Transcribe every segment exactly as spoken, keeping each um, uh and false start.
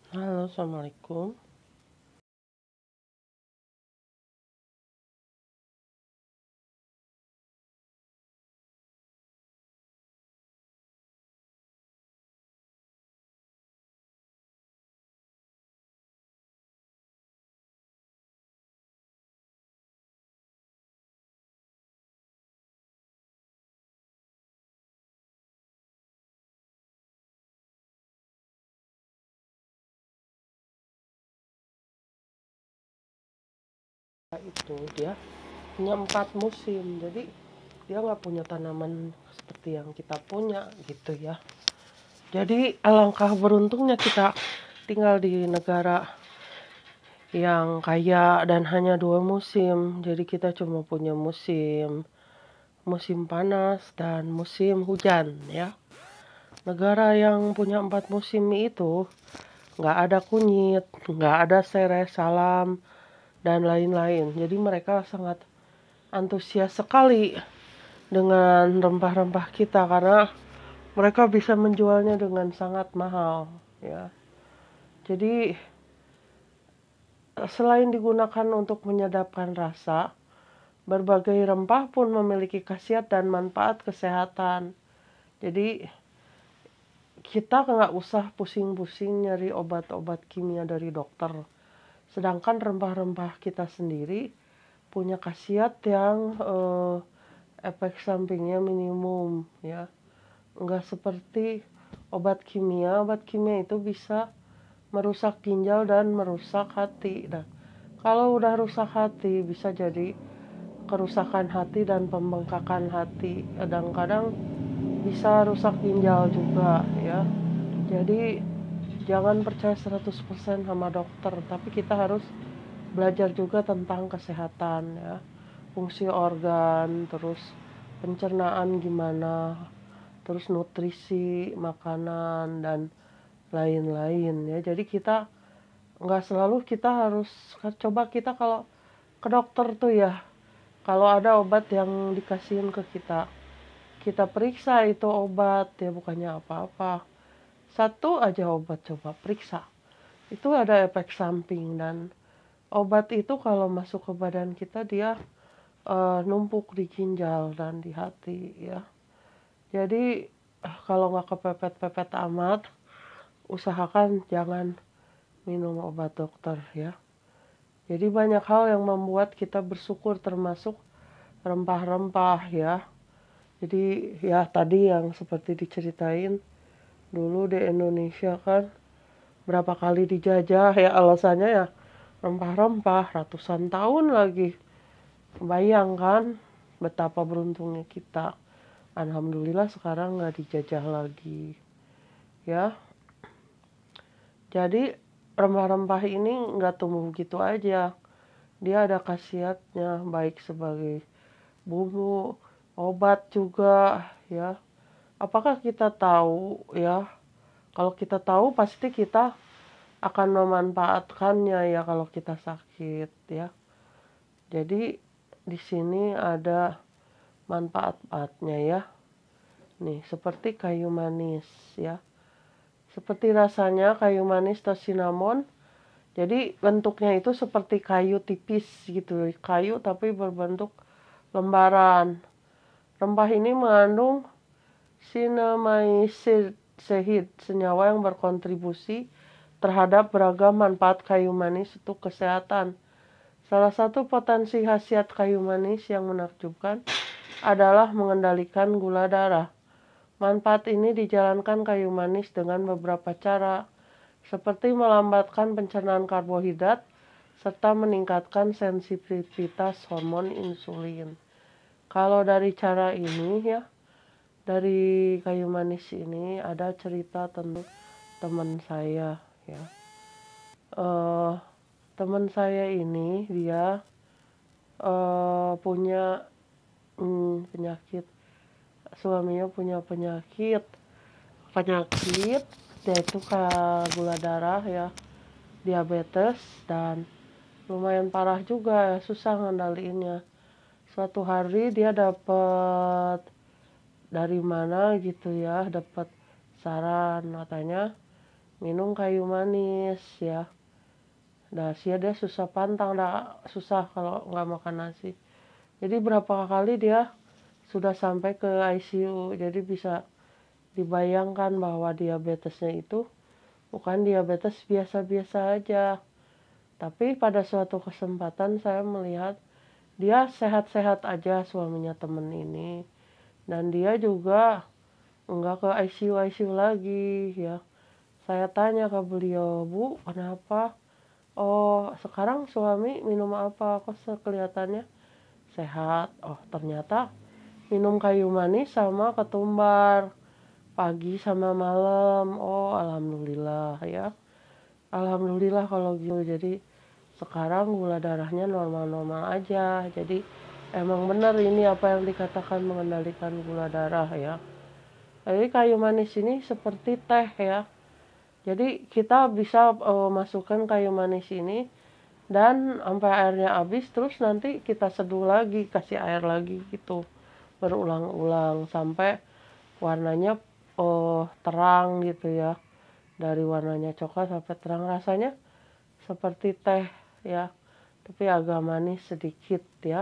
Halo, assalamualaikum. Itu dia punya empat musim, jadi dia nggak punya tanaman seperti yang kita punya gitu ya. Jadi alangkah beruntungnya kita tinggal di negara yang kaya dan hanya dua musim. Jadi kita cuma punya musim musim panas dan musim hujan ya. Negara yang punya empat musim itu nggak ada kunyit, nggak ada serai salam, dan lain-lain. Jadi mereka sangat antusias sekali dengan rempah-rempah kita karena mereka bisa menjualnya dengan sangat mahal ya. Jadi selain digunakan untuk menyedapkan rasa, berbagai rempah pun memiliki khasiat dan manfaat kesehatan. Jadi kita nggak usah pusing-pusing nyari obat-obat kimia dari dokter. Sedangkan rempah-rempah kita sendiri punya khasiat yang eh, efek sampingnya minimum ya. Enggak seperti obat kimia. Obat kimia itu bisa merusak ginjal dan merusak hati. Nah, kalau udah rusak hati bisa jadi kerusakan hati dan pembengkakan hati. Kadang-kadang bisa rusak ginjal juga ya. Jadi jangan percaya seratus persen sama dokter, tapi kita harus belajar juga tentang kesehatan ya. Fungsi organ, terus pencernaan gimana, terus nutrisi, makanan, dan lain-lain ya. Jadi kita nggak selalu kita harus coba kita kalau ke dokter tuh ya, kalau ada obat yang dikasihin ke kita, kita periksa itu obat ya, bukannya apa-apa. Satu aja obat coba periksa, itu ada efek samping, dan obat itu kalau masuk ke badan kita dia uh, numpuk di ginjal dan di hati ya. Jadi kalau nggak kepepet-pepet amat, usahakan jangan minum obat dokter ya. Jadi banyak hal yang membuat kita bersyukur, termasuk rempah-rempah ya. Jadi ya tadi yang seperti diceritain, dulu di Indonesia kan berapa kali dijajah ya, alasannya ya rempah-rempah ratusan tahun lagi. Bayangkan betapa beruntungnya kita. Alhamdulillah sekarang nggak dijajah lagi ya. Jadi rempah-rempah ini nggak tumbuh gitu aja. Dia ada khasiatnya, baik sebagai bumbu, obat juga ya. Apakah kita tahu ya? Kalau kita tahu pasti kita akan memanfaatkannya ya kalau kita sakit ya. Jadi di sini ada manfaat-manfaatnya ya. Nih, seperti kayu manis ya. Seperti rasanya kayu manis atau cinnamon. Jadi bentuknya itu seperti kayu tipis gitu, kayu tapi berbentuk lembaran. Rempah ini mengandung cinnamomycin, senyawa yang berkontribusi terhadap beragam manfaat kayu manis untuk kesehatan. Salah satu potensi khasiat kayu manis yang menakjubkan adalah mengendalikan gula darah. Manfaat ini dijalankan kayu manis dengan beberapa cara, seperti melambatkan pencernaan karbohidrat serta meningkatkan sensitivitas hormon insulin. Kalau dari cara ini ya, dari kayu manis ini ada cerita tentang teman saya ya. Uh, teman saya ini dia uh, punya hmm, penyakit, suaminya punya penyakit penyakit yaitu gula darah ya, diabetes, dan lumayan parah juga ya, susah ngendaliinnya. Suatu hari dia dapat dari mana gitu ya, dapat saran, katanya minum kayu manis ya. Nasi dia susah pantang, dah susah kalau nggak makan nasi. Jadi berapa kali dia sudah sampai ke I C U. Jadi bisa dibayangkan bahwa diabetesnya itu bukan diabetes biasa-biasa aja. Tapi pada suatu kesempatan saya melihat dia sehat-sehat aja, suaminya temen ini. Dan dia juga enggak ke I C U I C U lagi ya. Saya tanya ke beliau, "Bu, kenapa? Oh, sekarang suami minum apa? Kok kelihatannya sehat?" Oh, ternyata minum kayu manis sama ketumbar pagi sama malam. Oh, alhamdulillah ya. Alhamdulillah kalau gitu. Jadi sekarang gula darahnya normal-normal aja. Jadi emang benar ini apa yang dikatakan mengendalikan gula darah ya. Jadi kayu manis ini seperti teh ya. Jadi kita bisa uh, masukkan kayu manis ini dan sampai airnya habis, terus nanti kita seduh lagi, kasih air lagi gitu. Berulang-ulang sampai warnanya uh, terang gitu ya. Dari warnanya coklat sampai terang, rasanya seperti teh ya. Tapi agak manis sedikit ya.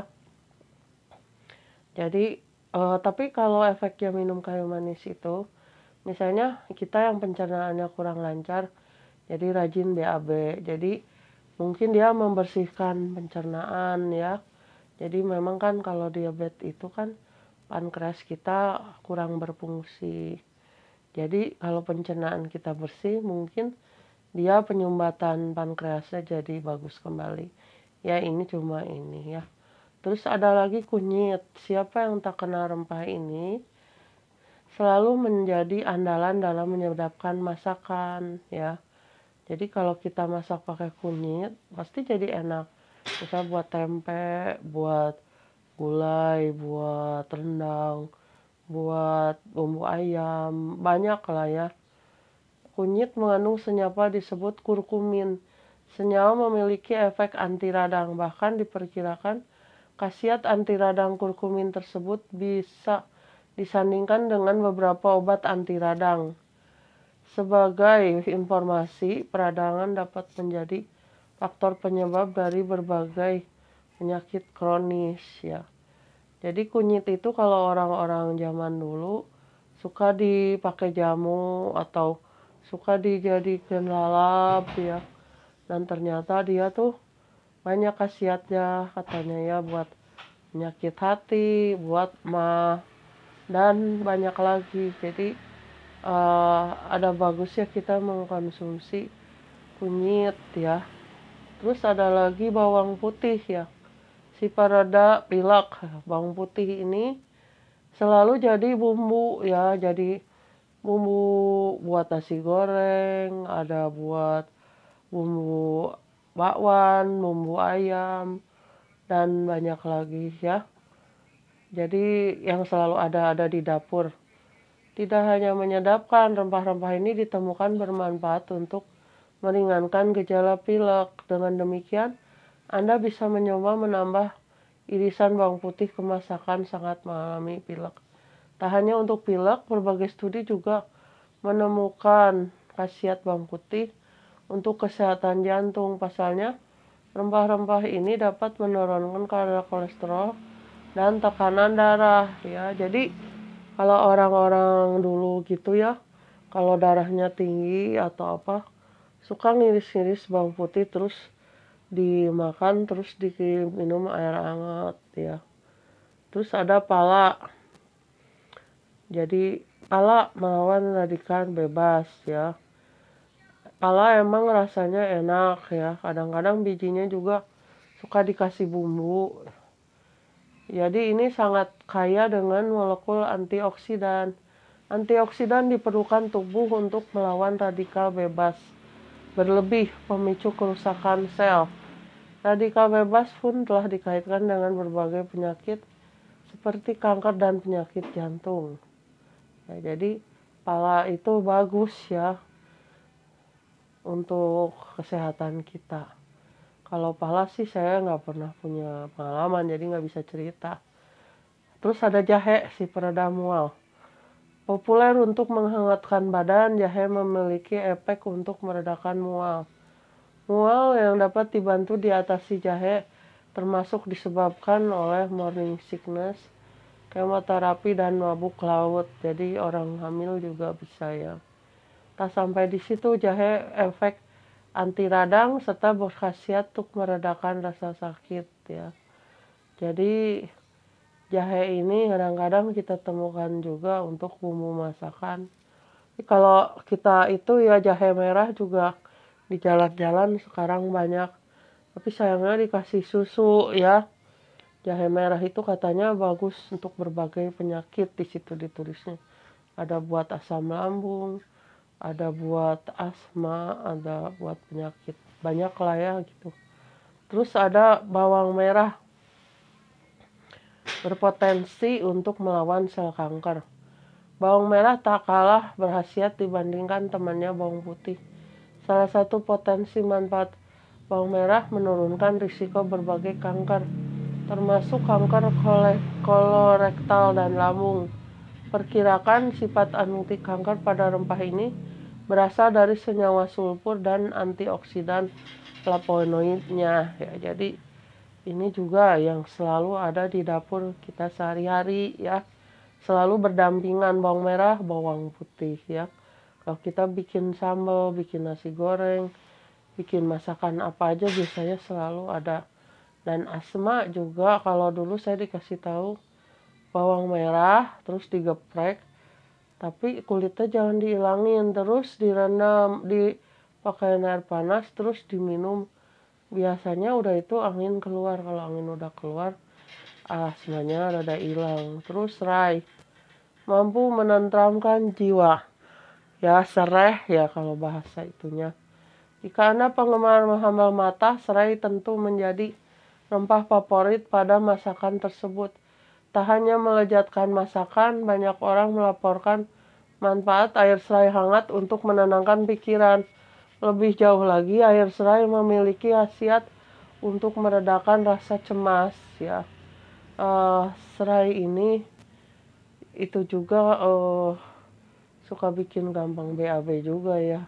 Jadi uh, tapi kalau efeknya minum kayu manis itu, misalnya kita yang pencernaannya kurang lancar, jadi rajin B A B. Jadi mungkin dia membersihkan pencernaan ya. Jadi memang kan kalau diabetes itu kan pankreas kita kurang berfungsi. Jadi kalau pencernaan kita bersih, mungkin dia penyumbatan pankreasnya jadi bagus kembali. Ya ini cuma ini ya. Terus ada lagi kunyit. Siapa yang tak kenal rempah ini selalu menjadi andalan dalam menyedapkan masakan ya. Jadi kalau kita masak pakai kunyit pasti jadi enak. Bisa buat tempe, buat gulai, buat rendang, buat bumbu ayam, banyak lah ya. Kunyit mengandung senyawa disebut kurkumin. Senyawa memiliki efek anti radang, bahkan diperkirakan khasiat anti radang kurkumin tersebut bisa disandingkan dengan beberapa obat anti radang. Sebagai informasi, peradangan dapat menjadi faktor penyebab dari berbagai penyakit kronis ya. Jadi kunyit itu kalau orang-orang zaman dulu suka dipakai jamu atau suka dijadikan lalap ya. Dan ternyata dia tuh banyak khasiatnya katanya ya, buat penyakit hati, buat mah, dan banyak lagi. Jadi uh, ada bagusnya kita mengkonsumsi kunyit ya. Terus ada lagi bawang putih ya. Si pereda pilek. Bawang putih ini selalu jadi bumbu ya, jadi bumbu buat nasi goreng, ada buat bumbu bakwan, bumbu ayam, dan banyak lagi ya. Jadi yang selalu ada-ada di dapur. Tidak hanya menyedapkan, rempah-rempah ini ditemukan bermanfaat untuk meringankan gejala pilek. Dengan demikian, Anda bisa mencoba menambah irisan bawang putih ke masakan sangat mengalami pilek. Tak hanya untuk pilek, berbagai studi juga menemukan khasiat bawang putih untuk kesehatan jantung. Pasalnya, rempah-rempah ini dapat menurunkan kadar kolesterol dan tekanan darah ya. Jadi kalau orang-orang dulu gitu ya, kalau darahnya tinggi atau apa, suka ngiris-ngiris bawang putih terus dimakan, terus diminum air hangat ya. Terus ada pala. Jadi pala melawan radikal bebas ya. Pala emang rasanya enak ya. Kadang-kadang bijinya juga suka dikasih bumbu. Jadi ini sangat kaya dengan molekul antioksidan. Antioksidan diperlukan tubuh untuk melawan radikal bebas berlebih, pemicu kerusakan sel. Radikal bebas pun telah dikaitkan dengan berbagai penyakit seperti kanker dan penyakit jantung. Ya, jadi pala itu bagus ya untuk kesehatan kita. Kalau pala sih saya nggak pernah punya pengalaman, jadi nggak bisa cerita. Terus ada jahe, si pereda mual. Populer untuk menghangatkan badan, jahe memiliki efek untuk meredakan mual. Mual yang dapat dibantu diatasi jahe termasuk disebabkan oleh morning sickness, kemoterapi, dan mabuk laut. Jadi orang hamil juga bisa ya. Tak sampai di situ, jahe efek anti radang serta berkhasiat untuk meredakan rasa sakit ya. Jadi jahe ini kadang-kadang kita temukan juga untuk bumbu masakan. Jadi kalau kita itu ya jahe merah juga di jalan-jalan sekarang banyak. Tapi sayangnya dikasih susu ya. Jahe merah itu katanya bagus untuk berbagai penyakit, di situ ditulisnya. Ada buat asam lambung, ada buat asma, ada buat penyakit. Banyak lah ya gitu. Terus ada bawang merah, berpotensi untuk melawan sel kanker. Bawang merah tak kalah berkhasiat dibandingkan temannya bawang putih. Salah satu potensi manfaat bawang merah menurunkan risiko berbagai kanker, termasuk kanker kolorektal dan lambung. Perkirakan sifat anti kanker pada rempah ini berasal dari senyawa sulfur dan antioksidan flavonoidnya. Ya, jadi ini juga yang selalu ada di dapur kita sehari-hari ya. Selalu berdampingan bawang merah, bawang putih ya. Kalau kita bikin sambal, bikin nasi goreng, bikin masakan apa aja biasanya selalu ada. Dan asma juga kalau dulu saya dikasih tahu bawang merah terus digeprek, tapi kulitnya jangan dihilangin, terus direndam, dipakai air panas terus diminum. Biasanya udah itu angin keluar. Kalau angin udah keluar, asmanya rada hilang. Terus serai, mampu menenteramkan jiwa. Ya sereh ya kalau bahasa itunya. Jika Anda penggemar menghambal mata, serai tentu menjadi rempah favorit pada masakan tersebut. Tak hanya melezatkan masakan, banyak orang melaporkan manfaat air serai hangat untuk menenangkan pikiran. Lebih jauh lagi, air serai memiliki khasiat untuk meredakan rasa cemas ya. Uh, serai ini itu juga uh, suka bikin gampang B A B juga ya.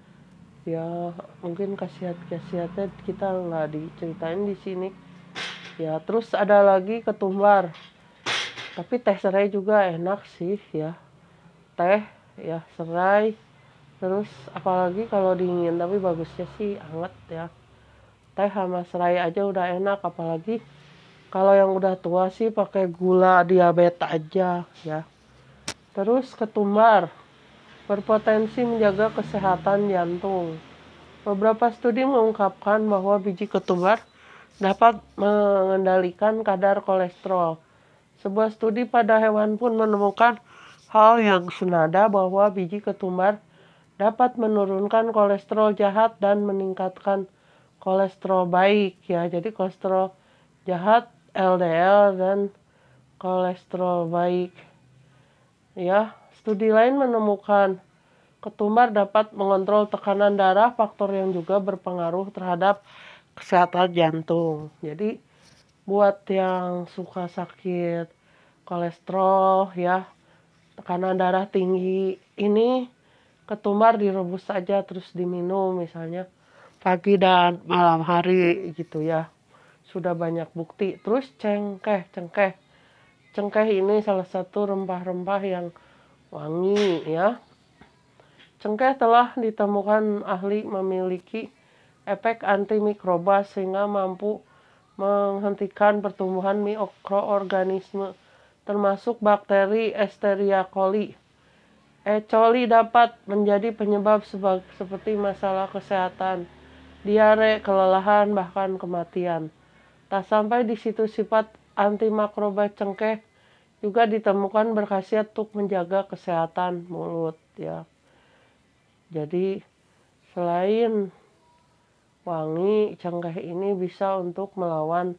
Ya mungkin khasiat-khasiatnya kita nggak diceritain di sini. Ya terus ada lagi ketumbar. Tapi teh serai juga enak sih ya. Teh ya serai. Terus apalagi kalau dingin, tapi bagusnya sih anget ya. Teh sama serai aja udah enak, apalagi kalau yang udah tua sih pakai gula diabetes aja ya. Terus ketumbar berpotensi menjaga kesehatan jantung. Beberapa studi mengungkapkan bahwa biji ketumbar dapat mengendalikan kadar kolesterol. Sebuah studi pada hewan pun menemukan hal yang senada, bahwa biji ketumbar dapat menurunkan kolesterol jahat dan meningkatkan kolesterol baik ya. Jadi kolesterol jahat L D L dan kolesterol baik ya. Studi lain menemukan ketumbar dapat mengontrol tekanan darah, faktor yang juga berpengaruh terhadap kesehatan jantung. Jadi buat yang suka sakit kolesterol ya, tekanan darah tinggi, ini ketumbar direbus saja terus diminum misalnya pagi dan malam hari gitu ya. Sudah banyak bukti. Terus cengkeh, cengkeh. Cengkeh ini salah satu rempah-rempah yang wangi ya. Cengkeh telah ditemukan ahli memiliki efek antimikroba sehingga mampu menghentikan pertumbuhan mikroorganisme termasuk bakteri Escherichia coli. E. coli dapat menjadi penyebab seperti masalah kesehatan, diare, kelelahan, bahkan kematian. Tak sampai di situ, sifat antimakroba cengkeh juga ditemukan berkhasiat untuk menjaga kesehatan mulut ya. Jadi selain wangi, cengkeh ini bisa untuk melawan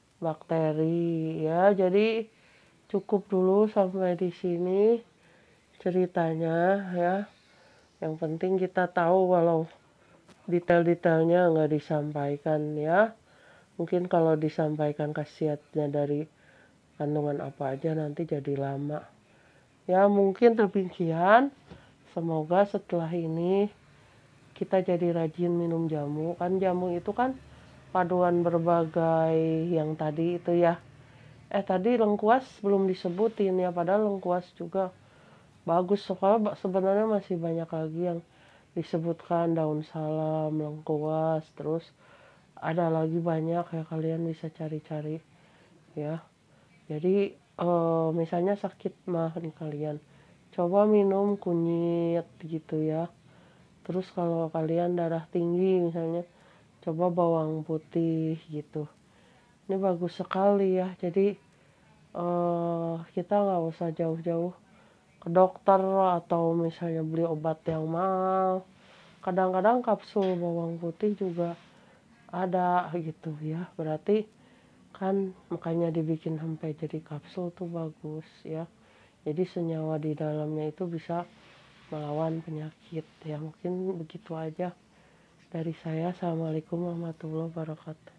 bakteri ya. Jadi cukup dulu sampai di sini ceritanya ya. Yang penting kita tahu walau detail-detailnya nggak disampaikan ya. Mungkin kalau disampaikan khasiatnya dari kandungan apa aja nanti jadi lama Ya mungkin demikian, semoga setelah ini kita jadi rajin minum jamu. Kan jamu itu kan paduan berbagai yang tadi itu ya. Eh tadi lengkuas belum disebutin ya, padahal lengkuas juga bagus. Soalnya sebenarnya masih banyak lagi yang disebutkan, daun salam, lengkuas, terus ada lagi banyak ya, kalian bisa cari-cari ya. Jadi eh, misalnya sakit mah nih kalian, coba minum kunyit gitu ya. Terus kalau kalian darah tinggi misalnya, coba bawang putih gitu. Ini bagus sekali ya. Jadi eh, kita nggak usah jauh-jauh ke dokter atau misalnya beli obat yang mahal. Kadang-kadang kapsul bawang putih juga ada gitu ya. Berarti kan makanya dibikin sampai jadi kapsul tuh bagus ya. Jadi senyawa di dalamnya itu bisa melawan penyakit ya. Mungkin begitu aja dari saya. Assalamualaikum warahmatullahi wabarakatuh.